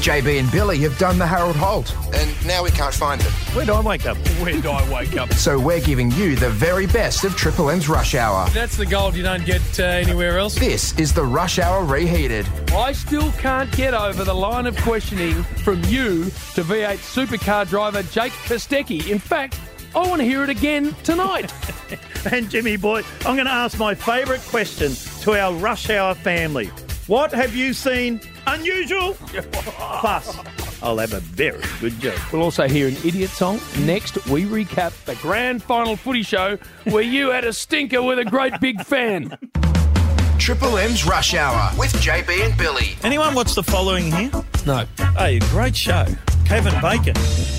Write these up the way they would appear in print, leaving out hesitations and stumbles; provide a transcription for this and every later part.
JB and Billy have done the Harold Holt. And now we can't find them. Where do I wake up? Where do I wake up? So we're giving you the very best of Triple M's Rush Hour. That's the gold you don't get anywhere else. This is the Rush Hour Reheated. I still can't get over the line of questioning from you to V8 supercar driver Jake Kostecki. In fact, I want to hear it again tonight. And Jimmy boy, I'm going to ask my favourite question to our Rush Hour family. What have you seen unusual? Plus, I'll have a very good joke. We'll also hear an idiot song. Next, we recap the grand final footy show where you had a stinker with a great big fan. Triple M's Rush Hour with JB and Billy. Anyone watch the following here? No. Hey, great show. Kevin Bacon.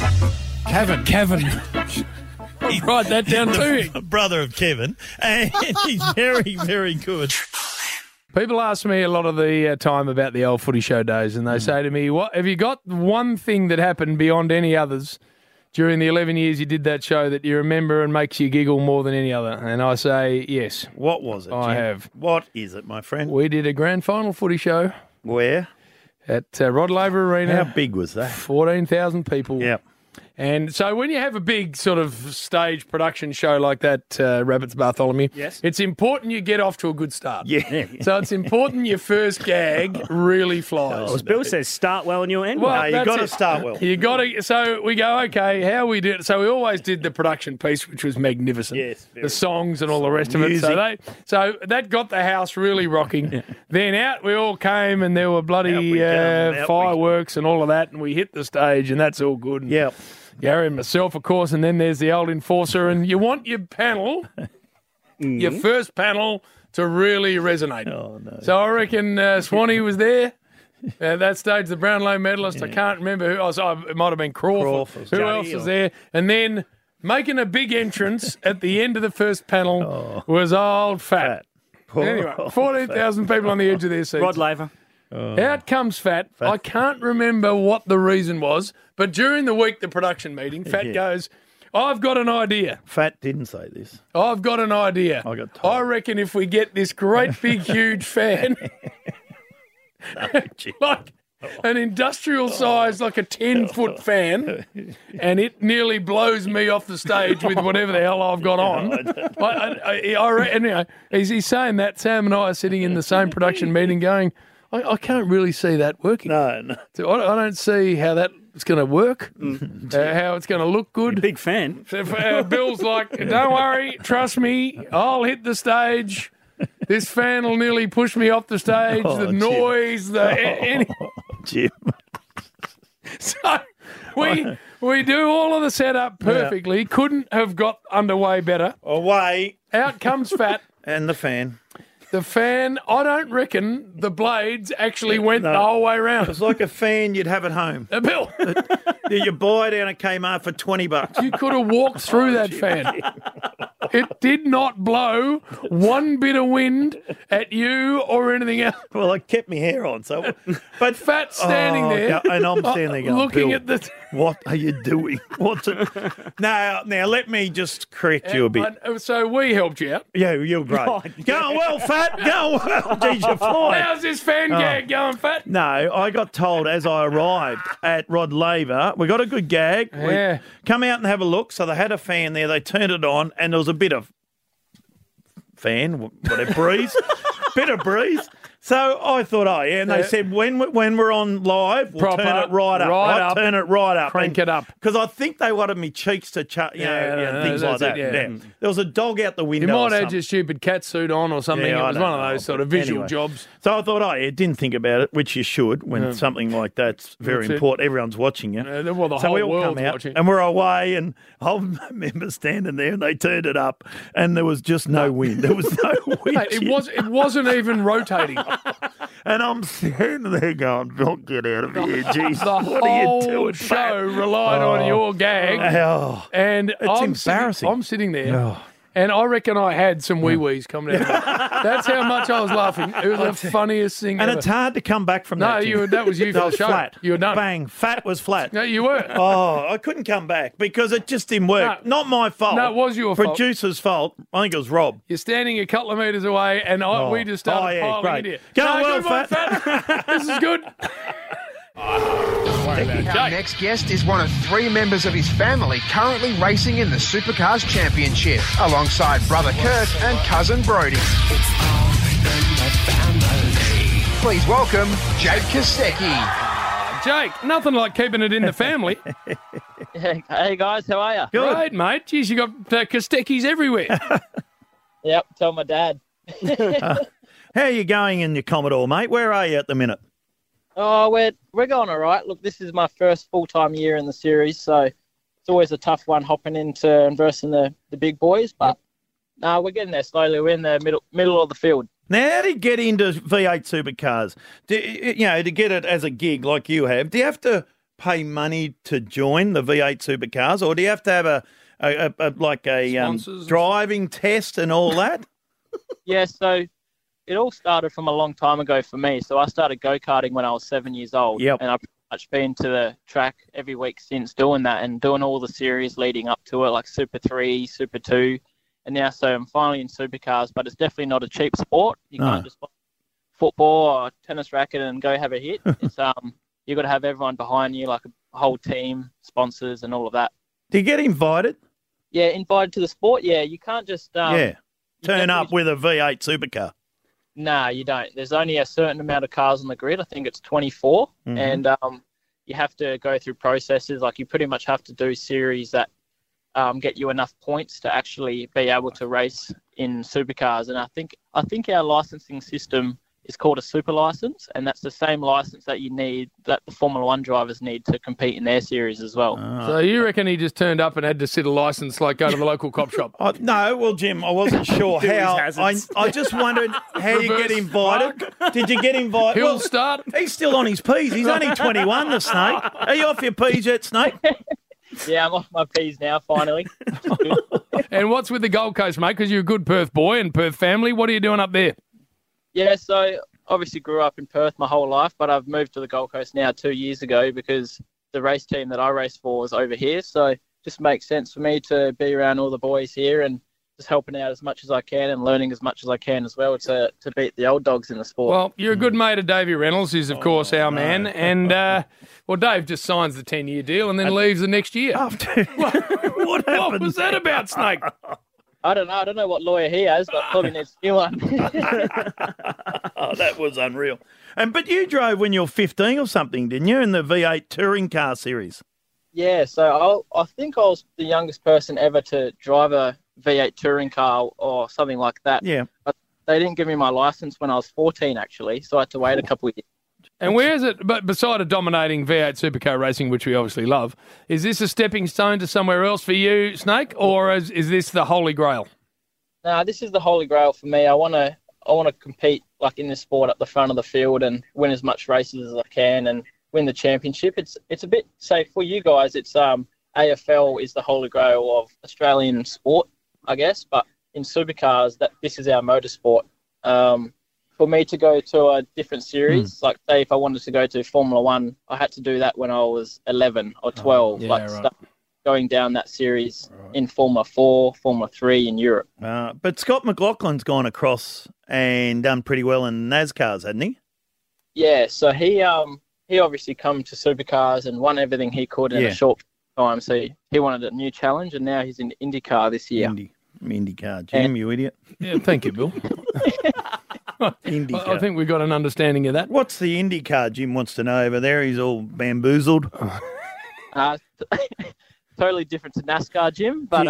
Kevin. Write that down too. Brother of Kevin. And he's very, very good. People ask me a lot of the time about the old footy show days, and they say to me, "What have you got one thing that happened beyond any others during the 11 years you did that show that you remember and makes you giggle more than any other?" And I say, yes. What was it, Jim? I have. What is it, my friend? We did a grand final footy show Where? at Rod Laver Arena. How big was that? 14,000 people. Yep. And so when you have a big sort of stage production show like that, Rabbits Bartholomew, Yes. it's important you get off to a good start. Yeah. So it's important your first gag really flies. As Bill says, start well and you'll end well. No, you that's got to it. start well. You got to. So we go, okay, how we did it. So we always did the production piece, which was magnificent. Yes, the songs and all the rest of it. So that got the house really rocking. Then out we all came, and there were bloody fireworks and all of that, and we hit the stage, and that's all good. And Yep. Gary and myself, of course, and then there's the old enforcer, and you want your panel, your first panel, to really resonate. Oh, no. So I reckon Swanee was there. At that stage, the Brownlow medalist, I can't remember who. It might have been Crawford. Who else was there? And then making a big entrance at the end of the first panel was old Fat. Anyway, 14,000 people on the edge of their seats. Rod Laver. Out comes Fat. I can't remember what the reason was, but during the week, the production meeting, Fat goes, I've got an idea. Fat didn't say this. I've got an idea. I got told. I reckon if we get this great big huge fan, like an industrial size, like a 10-foot fan, and it nearly blows me off the stage with whatever the hell I've got on. Anyway, he's saying that. Sam and I are sitting in the same production meeting going, I can't really see that working. No. So I don't see how that's going to work, how it's going to look good. Big fan. So Bill's like, don't worry, trust me, I'll hit the stage. This fan will nearly push me off the stage. The Jim. noise, Jim. So we do all of the setup perfectly. Couldn't have got underway better. Away. Out comes Fat. And the fan. The fan, I don't reckon the blades actually went the whole way around. It's like a fan you'd have at home. Bill, You buy down at Kmart for $20. you could have walked through that fan. It did not blow one bit of wind at you or anything else. Well, I kept my hair on, so. But Fat standing there. yeah, and I'm standing there going, looking Bill, at the. what are you doing? What's it? Now, let me just correct you a bit. So we helped you out. Yeah, you're great. Going well, Fat. Going well. Geez, you're flying. How's this fan gag going, Fat? No, I got told as I arrived at Rod Laver, we got a good gag. Yeah. Come out and have a look. So they had a fan there. They turned it on, and there was a bit of fan, whatever, breeze. Bit of breeze. So I thought, and they said when we're on live, we'll Proper, turn it right up. right up. Turn it right up. Crank it up. Because I think they wanted me cheeks to, things like that's that. it, yeah. There was a dog out the window. You might or have something. your stupid cat suit on or something. Yeah, it I was don't one of know. those sort of visual Anyway. jobs. So I thought, didn't think about it, which you should when something like that's very That's it. important. Everyone's watching you. Well, the So we whole all world's come out, watching. and we're away, and I remember standing there, and they turned it up, and there was just no wind. There was no wind. Mate, it wasn't even rotating. And I'm standing there going, don't get out of here, jeez. The What are you whole doing, show Pat? relied on your gag. Oh, And it's embarrassing. I'm sitting there, Oh. and I reckon I had some wee-wees coming out. That's how much I was laughing. It was the funniest thing and ever. it's hard to come back from No, that. Jim. that was you for That the was show. flat. You were done. Bang, Fat was flat. No, you were. Oh, I couldn't come back because it just didn't work. No. Not my fault. No, it was your fault. Producer's fault. I think it was Rob. You're standing a couple of metres away, and we just started piling great. into you. Go well, good one, Fat. Fat. This is good. worry about it. Our Jake. next guest is one of 3 members of his family currently racing in the Supercars Championship, alongside brother Kurt and cousin Brody. Please welcome Jake Kostecki. Jake, nothing like keeping it in the family. Hey guys, how are you? Great, mate. Jeez, you got Kosteckis everywhere. Yep, tell my dad. How are you going in your Commodore, mate? Where are you at the minute? Oh, we're going all right. Look, this is my first full-time year in the series, so it's always a tough one hopping into and versing the big boys, but no, we're getting there slowly. We're in the middle of the field. Now, how do you get into V8 supercars? To get it as a gig like you have, do you have to pay money to join the V8 supercars, or do you have to have a driving test and all that? Yeah, so it all started from a long time ago for me. So I started go-karting when I was 7 years old. Yep. And I've pretty much been to the track every week since doing that and doing all the series leading up to it, like Super 3, Super 2. And now, so I'm finally in supercars, but it's definitely not a cheap sport. You can't just play football or tennis racket and go have a hit. It's you got to have everyone behind you, like a whole team, sponsors, and all of that. Do you get invited? Yeah, invited to the sport. Yeah, you can't just turn up with a V8 supercar. Nah, you don't. There's only a certain amount of cars on the grid. I think it's 24, and you have to go through processes. Like you pretty much have to do series that get you enough points to actually be able to race in supercars. And I think our licensing system is called a super license, and that's the same license that you need, that the Formula One drivers need to compete in their series as well. So you reckon he just turned up and had to sit a license, like go to the local cop shop? No, well, Jim, I wasn't sure how. I just wondered how you get invited. Did you get invited? He'll start. He's still on his P's. He's only 21, the Snake. Are you off your P's yet, Snake? Yeah, I'm off my P's now, finally. And what's with the Gold Coast, mate? Because you're a good Perth boy and Perth family. What are you doing up there? Yeah, so obviously grew up in Perth my whole life, but I've moved to the Gold Coast now 2 years ago because the race team that I race for is over here. So it just makes sense for me to be around all the boys here and just helping out as much as I can and learning as much as I can as well to beat the old dogs in the sport. Well, you're a good mate of Davey Reynolds, who's, of course, our man. And, Dave just signs the 10-year deal and then leaves the next year. What was that about, Snake? I don't know. I don't know what lawyer he has, but probably needs a new one. Oh, that was unreal. But you drove when you were 15 or something, didn't you, in the V8 touring car series? Yeah, so I think I was the youngest person ever to drive a V8 touring car or something like that. Yeah. But they didn't give me my license when I was 14, actually, so I had to wait a couple of years. And where is it, but beside a dominating V8 supercar racing, which we obviously love, is this a stepping stone to somewhere else for you, Snake, or is this the holy grail? No, this is the holy grail for me. I want to compete like in this sport at the front of the field and win as much races as I can and win the championship. It's a bit, say, for you guys, it's AFL is the holy grail of Australian sport, I guess, but in supercars, this is our motorsport. For me to go to a different series, like say if I wanted to go to Formula One, I had to do that when I was 11 or 12, start going down that series in Formula 4, Formula 3 in Europe. But Scott McLaughlin's gone across and done pretty well in NASCARs, hasn't he? Yeah, so he obviously come to supercars and won everything he could in a short time. So he wanted a new challenge, and now he's in IndyCar this year. IndyCar. Jim, you idiot. Yeah, thank you, Bill. IndyCar. I think we've got an understanding of that. What's the IndyCar? Jim wants to know over there. He's all bamboozled. Totally different to NASCAR, Jim, but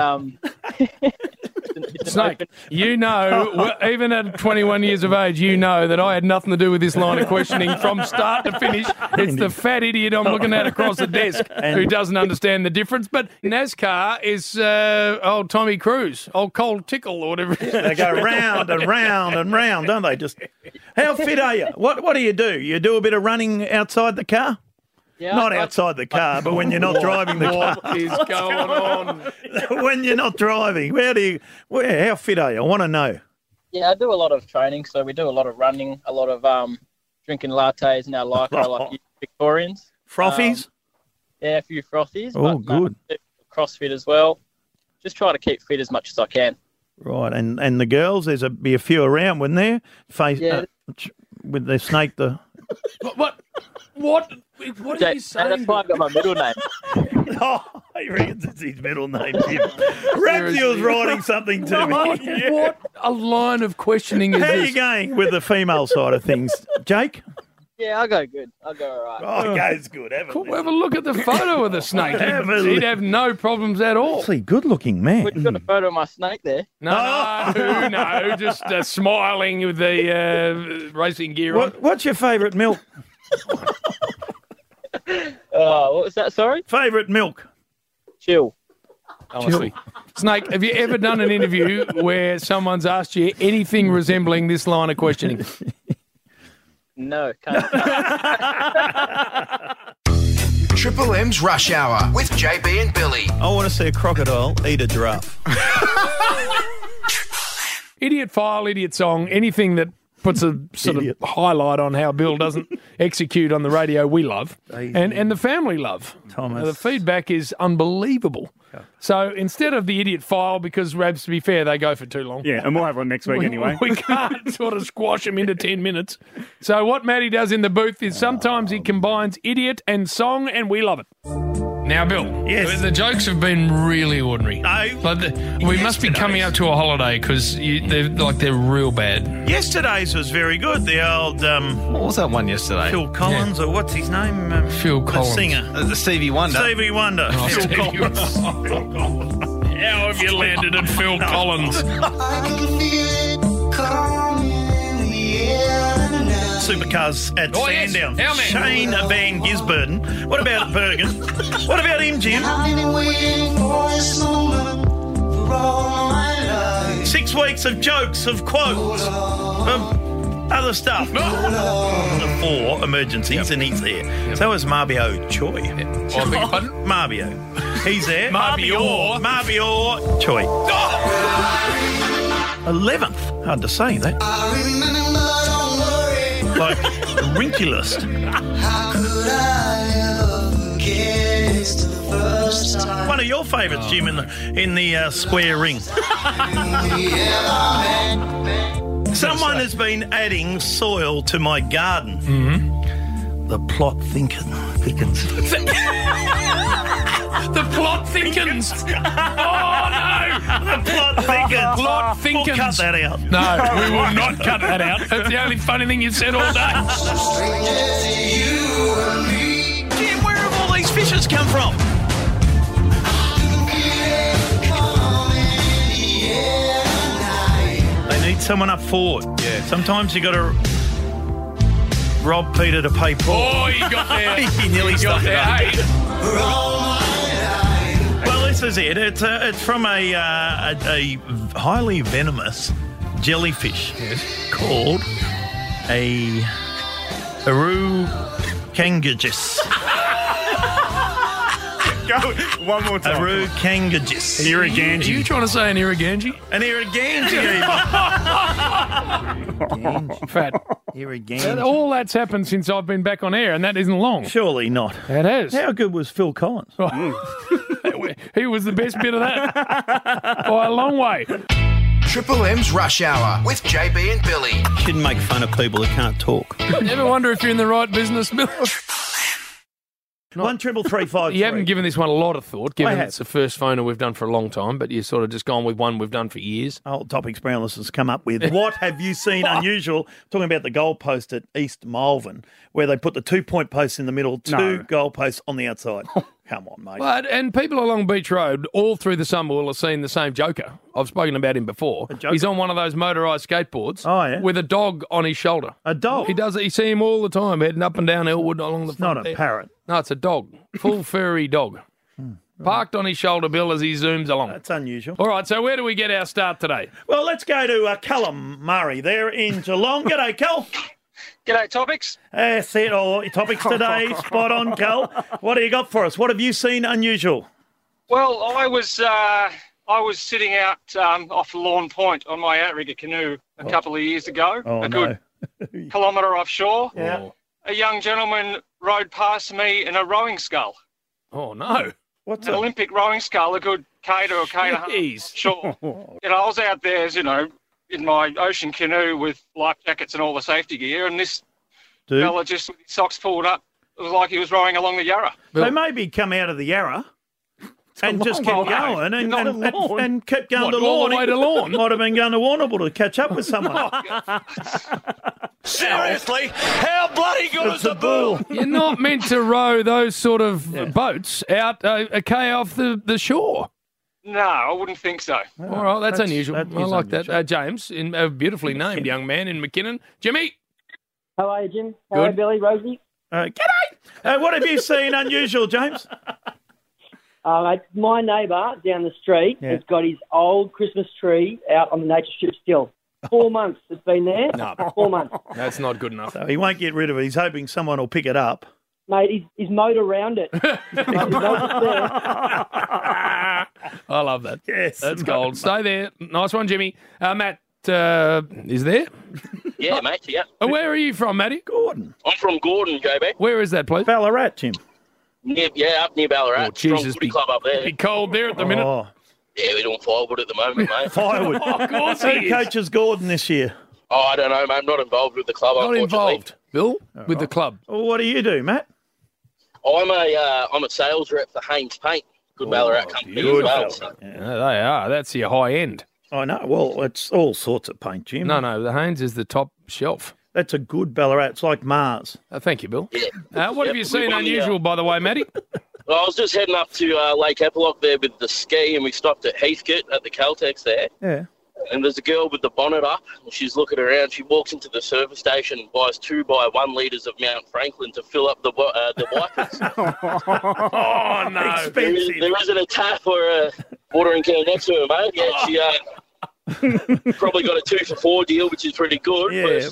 Snake, you know, even at 21 years of age, you know that I had nothing to do with this line of questioning from start to finish. It's the fat idiot I'm looking at across the desk who doesn't understand the difference. But NASCAR is old Tommy Cruise, old Cold Tickle or whatever. They go round and round and round, don't they? Just how fit are you? What do? You do a bit of running outside the car? Yeah, not outside the car, but when you're not driving the car. What is going on? When you're not driving, how fit are you? I want to know. Yeah, I do a lot of training, so we do a lot of running, a lot of drinking lattes in our Lycra like Victorians. Frothies? Yeah, a few frothies. Oh, good. CrossFit as well. Just try to keep fit as much as I can. Right, and the girls, be a few around, wouldn't there? With the snake, What? What are you saying? That's why I got my middle name. Oh, he reckons it's his middle name, Jim. Ramsey was writing something to me. What a line of questioning is How are this? you going with the female side of things, Jake? Yeah, I'll go good. I'll go all right. Oh, it goes good, haven't Have a look at the photo of the snake. He'd have no problems at all. Actually, good-looking man. We've got a photo of my snake there. No, just smiling with the racing gear on. What's your favourite milk? What was that, sorry? Favourite milk? Chill. Honestly. Snake, have you ever done an interview where someone's asked you anything resembling this line of questioning? No, can't. Triple M's Rush Hour with JB and Billy. I want to see a crocodile eat a giraffe. Idiot file, idiot song, anything that puts a sort of highlight on how Bill doesn't execute on the radio we love and the family love. Thomas. The feedback is unbelievable. So instead of the idiot file, because Rabs, to be fair, they go for too long. Yeah, and we'll have one next week anyway. We can't sort of squash them into 10 minutes. So what Matty does in the booth is sometimes he combines idiot and song, and we love it. Now, Bill, Yes. the jokes have been really ordinary. No. Like we must be coming up to a holiday because they're real bad. Yesterday's was very good. The old What was that one yesterday? Phil Collins, or what's his name? Phil Collins. The singer. The Stevie Wonder. Stevie Wonder. Phil Stevie Collins. How have you landed at Phil Collins? Supercars at yes. Sandown. Our man. Shane Van Gisbergen. What about Bergen? What about him, Jim? 6 weeks of jokes, of quotes, of other stuff. The 4 emergencies, and he's there. So is Marbio Choi. I beg your pardon? Marbio. He's there. Marbior. Marbio Choi. 11th. Hard to say that. Like the Rinkulist. One of your favourites, Jim, in the square ring. Someone has been adding soil to my garden. Mm-hmm. The plot thickens. The plot thickens. Oh, no. The plot thickens. Plot thickens. We'll cut that out. No, we will not cut that out. That's the only funny thing you've said all day. Jim, where have all these fishes come from? They need someone up forward. Yeah. Sometimes you got to rob Peter to pay Paul. Oh, you got there. He nearly You got stuck it there. up. Hey. Well, this is it. It's from a highly venomous jellyfish called a Arukangajis. Go one more time. Arukangajis. Are you trying to say an Irriganji? An Irriganji. Fat. Irriganji. All that's happened since I've been back on air, and that isn't long. Surely not. It has. How good was Phil Collins? He was the best bit of that by a long way. Triple M's Rush Hour with JB and Billy. Shouldn't make fun of people who can't talk. Ever wonder if you're in the right business, Bill? 13353. You haven't given this one a lot of thought, given I have. it's the first phoner we've done for a long time, but you've sort of just gone with one we've done for years. Old topics Brownless has come up with. What have you seen unusual? Talking about the goalpost at East Malvern, where they put the 2-point posts in the middle, 2 goalposts on the outside. Come on, mate. And people along Beach Road all through the summer will have seen the same Joker. I've spoken about him before. He's on one of those motorised skateboards with a dog on his shoulder. A dog? He does it. You see him all the time heading up and down Elwood along the front Not a there. parrot. No, it's a dog. Full furry dog. Parked on his shoulder, Bill, as he zooms along. That's unusual. All right, so where do we get our start today? Well, let's go to Callum Murray there in Geelong. G'day, Cal. G'day, Topics. That's it. All topics today. Spot on, Cal. What do you got for us? What have you seen unusual? Well, I was sitting out off Lawn Point on my outrigger canoe a couple of years ago, good kilometre offshore. Yeah. A young gentleman rode past me in a rowing scull, Oh, no. What's an it? Olympic rowing scull, a good K to a K and a half Jeez. offshore. I was out there, in my ocean canoe with life jackets and all the safety gear, and this Dude. fella just with his socks pulled up It was like he was rowing along the Yarra. So maybe come out of the Yarra and just kept going and kept going to all Lawn. the way to Lawn? Might have been going to Warrnambool to catch up with someone. Seriously, how bloody good is the bull? You're not meant to row those sort of boats out a K off the shore. No, I wouldn't think so. All right, that's unusual. I like that. James, a beautifully named young man in McKinnon. Jimmy. How are you, Jim? How are you, Billy, Rosie? G'day. What have you seen unusual, James? My neighbour down the street has got his old Christmas tree out on the nature strip still. 4 months it's been there. No. 4 months. That's not good enough. So he won't get rid of it. He's hoping someone will pick it up. Mate, he's mowed around it. I love that. Yes. That's gold. Stay there. Nice one, Jimmy. Matt is there? Yeah, mate, yeah. Where are you from, Matty? Gordon. I'm from Gordon, JB. Where is that, please? Ballarat, Jim. Up near Ballarat. Oh, Jesus. Strong footy club up there. Be cold there at the minute. Oh, Yeah, we're doing firewood at the moment, mate. firewood. Of course he Who is. coaches Gordon this year? Oh, I don't know, mate. I'm not involved with the club, Not unfortunately. involved, Bill, with the club. Well, what do you do, Matt? I'm a sales rep for Haynes Paint. Good Ballarat company as well. So. Yeah, they are. That's your high end. I know. Well, it's all sorts of paint, Jim. No, the Haynes is the top shelf. That's a good Ballarat. It's like Mars. Thank you, Bill. Yeah. What have you seen unusual, by the way, Matty? Well, I was just heading up to Lake Epilogue there with the ski, and we stopped at Heathcote at the Caltex there. Yeah. And there's a girl with the bonnet up, and she's looking around. She walks into the service station and buys 2 by 1 litres of Mount Franklin to fill up the wipers. Oh, no. Expensive. There isn't a tap or a watering can next to her, mate. Yeah, she probably got a 2 for 4 deal, which is pretty good. Yeah.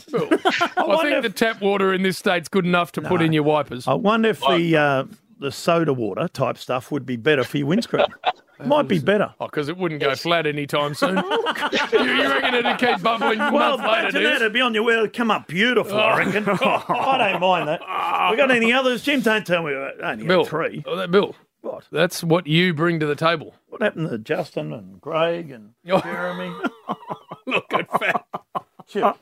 I think the tap water in this state's good enough to put in your wipers. I wonder if the soda water type stuff would be better for your windscreen. Might be better. Oh, because it wouldn't go flat anytime soon. you reckon it'd keep bubbling a month later, imagine that. It'd be on your well. It'd come up beautiful, I reckon. I don't mind that. We got any others, Jim? Don't tell me. Only Bill, 3. Bill, What? That's what you bring to the table. What happened to Justin and Greg and Jeremy? Look at Fat. Chip.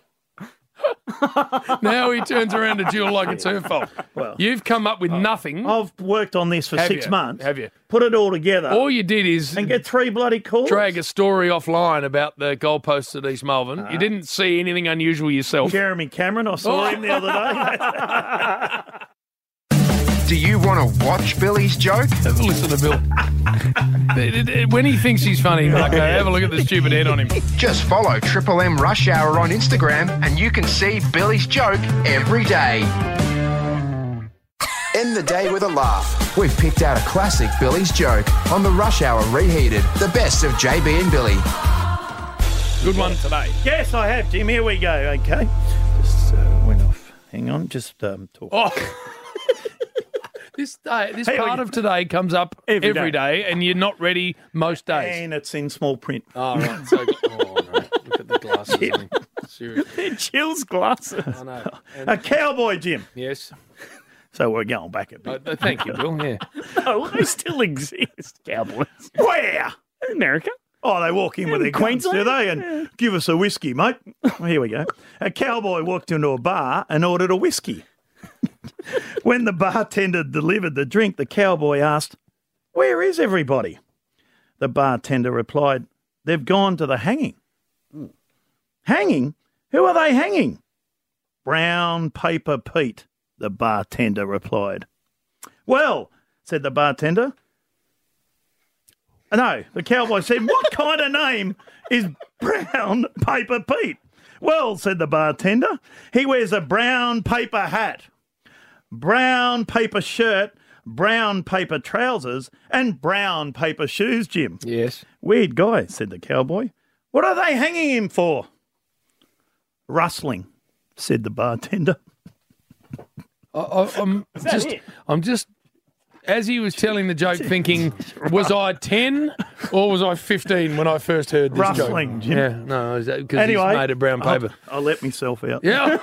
Now he turns around to Jill like it's her fault. Well, you've come up with nothing. I've worked on this for 6 months. Have you? Put it all together. All you did is... And get 3 bloody calls. Drag a story offline about the goalposts at East Melbourne. You didn't see anything unusual yourself. Jeremy Cameron, I saw him the other day. Do you want to watch Billy's joke? Have a listen to Bill. When he thinks he's funny, Marco, have a look at the stupid head on him. Just follow Triple M Rush Hour on Instagram and you can see Billy's joke every day. End the day with a laugh. We've picked out a classic Billy's joke on the Rush Hour Reheated, the best of JB and Billy. Good one today. Yes, I have, Jim. Here we go. Okay. Just went off. Hang on. Just talk. Oh. This part of today comes up every day, and you're not ready most days. And it's in small print. Oh, right. So, no. Look at the glasses. I mean, seriously. They're Jill's glasses. I know. A cowboy, Jim. Yes. So we're going back a bit. Thank you, Bill. Yeah. No, they still exist, cowboys. Where? In America. Oh, they walk in with their guns, do they? And give us a whiskey, mate. Well, here we go. A cowboy walked into a bar and ordered a whiskey. When the bartender delivered the drink, the cowboy asked, "Where is everybody?" The bartender replied, "They've gone to the hanging." Hanging? Who are they hanging? Brown Paper Pete, the bartender replied. Well, said the bartender. No, the cowboy said, "What kind of name is Brown Paper Pete?" Well, said the bartender, "He wears a brown paper hat, brown paper shirt, brown paper trousers, and brown paper shoes, Jim." Yes. Weird guy, said the cowboy. What are they hanging him for? Rustling, said the bartender. I'm just, as he was telling the joke, thinking, was I 10 or was I 15 when I first heard this Rustling, joke? Jim. Yeah, no, because he's made of brown paper. I'll let myself out. Yeah.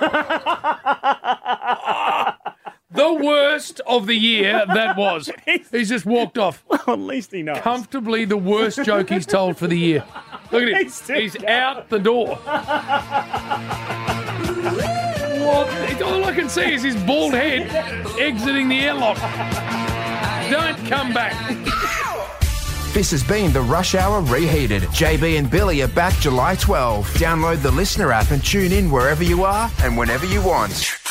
The worst of the year that was. He's just walked off. Well, at least he knows. Comfortably the worst joke he's told for the year. Look at him. He's out the door. What All I can see is his bald head exiting the airlock. Don't come back. This has been the Rush Hour Reheated. JB and Billy are back July 12. Download the Listener app and tune in wherever you are and whenever you want.